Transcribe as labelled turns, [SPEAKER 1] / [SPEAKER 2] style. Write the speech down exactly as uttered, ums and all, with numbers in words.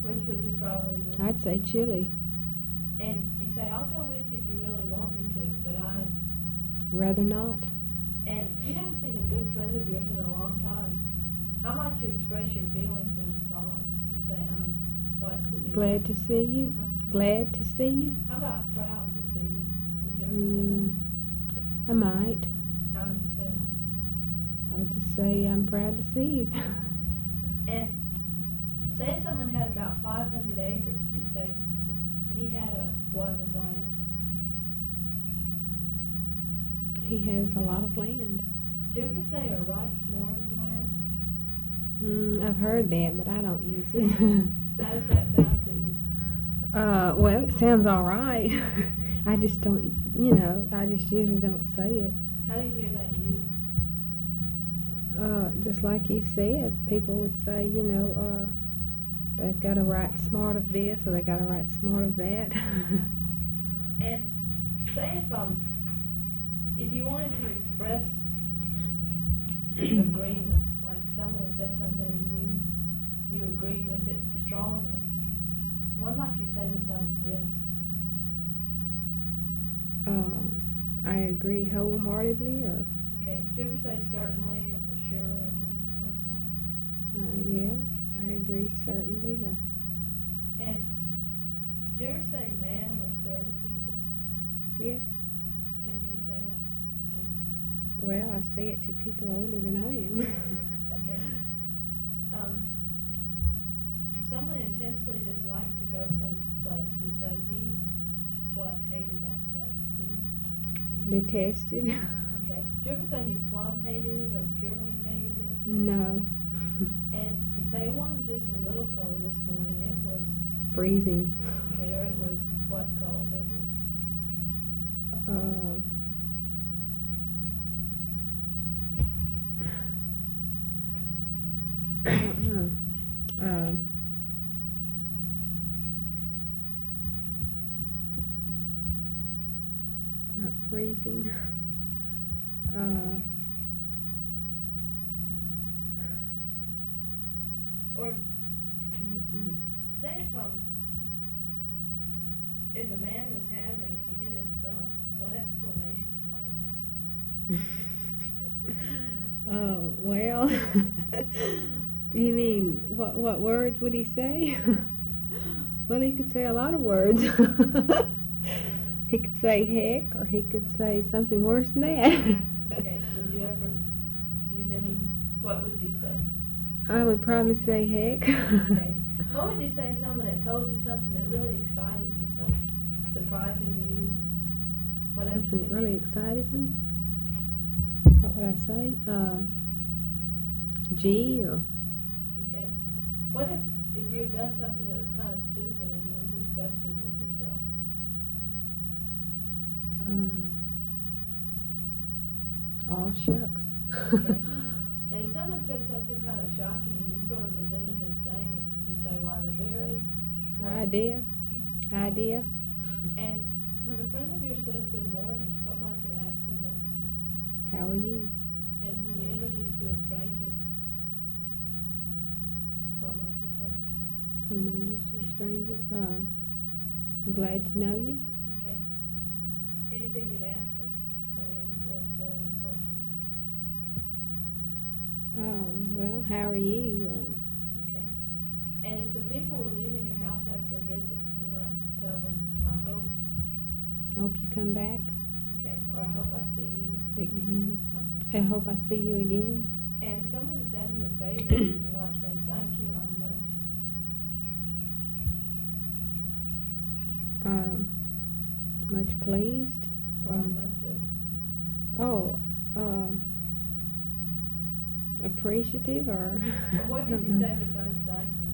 [SPEAKER 1] Which would you probably do?
[SPEAKER 2] I'd say chili.
[SPEAKER 1] And you say, I'll go with you if you really want me to, but I...
[SPEAKER 2] Rather not.
[SPEAKER 1] And you haven't seen a good friend of yours in a long time. How might you express your feelings when you saw him? You say, I'm what to see
[SPEAKER 2] Glad
[SPEAKER 1] you?
[SPEAKER 2] to see you.
[SPEAKER 1] Huh?
[SPEAKER 2] Glad to see you.
[SPEAKER 1] How about proud to see you? Would you ever
[SPEAKER 2] Mm,
[SPEAKER 1] say
[SPEAKER 2] I might.
[SPEAKER 1] that? How would you say that?
[SPEAKER 2] I would just say I'm proud to see you.
[SPEAKER 1] And say if someone had about five hundred acres, you'd say he had a what of land?
[SPEAKER 2] He has a lot of land.
[SPEAKER 1] Did you ever say a right smart of land?
[SPEAKER 2] Mm, I've heard that, but I don't use it.
[SPEAKER 1] How does that sound to you?
[SPEAKER 2] uh, well, it sounds all right. I just don't, you know, I just usually don't say it.
[SPEAKER 1] How do you hear that used?
[SPEAKER 2] Uh, just like you said, people would say, you know, uh, they've got a right smart of this or they got a right smart of that.
[SPEAKER 1] And say if um if you wanted to express agreement, like someone says something and you you agreed with it strongly, what might you say besides yes?
[SPEAKER 2] uh, I agree wholeheartedly, or
[SPEAKER 1] Okay. Did you ever say certainly or for sure or anything like that?
[SPEAKER 2] uh, yeah, I agree certainly, or
[SPEAKER 1] And do you ever say ma'am or sir to people?
[SPEAKER 2] yeah.
[SPEAKER 1] When do you say that?
[SPEAKER 2] Well, I say it to people older than I am.
[SPEAKER 1] Okay. Um, if someone intensely disliked to go someplace, you said he what hated that place? He
[SPEAKER 2] Detested.
[SPEAKER 1] okay. Do you ever say he plumb hated it or purely hated it?
[SPEAKER 2] No.
[SPEAKER 1] And you say it wasn't just a little cold this morning, it was
[SPEAKER 2] Freezing.
[SPEAKER 1] okay, or it was what cold? It was
[SPEAKER 2] Uh, I don't know. Um, not freezing. Uh,
[SPEAKER 1] or
[SPEAKER 2] mm-mm.
[SPEAKER 1] say if um if a man was hammering and he hit his thumb, what exclamations might he have?
[SPEAKER 2] Oh, well, you mean, what what words would he say? Well, he could say a lot of words. He could say heck, or he could say something worse than that.
[SPEAKER 1] Okay, would you ever use any, what would you say?
[SPEAKER 2] I would probably say heck.
[SPEAKER 1] Okay. What would you say to someone that told you something that really excited you, some surprising news? Whatever.
[SPEAKER 2] Something that really excited me. What would I say? Uh, G or
[SPEAKER 1] Okay. What if, if you had done something that was kind of stupid and you were disgusted with yourself?
[SPEAKER 2] um, aw shucks.
[SPEAKER 1] Okay. And if someone said something kind of shocking and you sort of resented them saying it, you say, why, the very... what-
[SPEAKER 2] Idea. Idea.
[SPEAKER 1] And when a friend of yours says good morning, what might you ask them then?
[SPEAKER 2] How are you?
[SPEAKER 1] And when you introduce to a stranger, what might you say?
[SPEAKER 2] I'm introduced to a stranger. Uh, I'm glad to know you.
[SPEAKER 1] Okay. Anything you'd ask them? I mean, for a formal question.
[SPEAKER 2] Um, well, how are you? Or,
[SPEAKER 1] Okay. And if the people were leaving your house after a visit, you might tell them, I hope,
[SPEAKER 2] hope you come back
[SPEAKER 1] okay, or I hope I see you.
[SPEAKER 2] again.
[SPEAKER 1] Huh?
[SPEAKER 2] I hope I see you again.
[SPEAKER 1] And if someone had done you a favor, you might say, thank you, I'm much.
[SPEAKER 2] Um, much pleased.
[SPEAKER 1] Or
[SPEAKER 2] Um,
[SPEAKER 1] much of.
[SPEAKER 2] oh, um, appreciative, or
[SPEAKER 1] Or what
[SPEAKER 2] I
[SPEAKER 1] did
[SPEAKER 2] don't
[SPEAKER 1] you
[SPEAKER 2] know.
[SPEAKER 1] say besides thank you?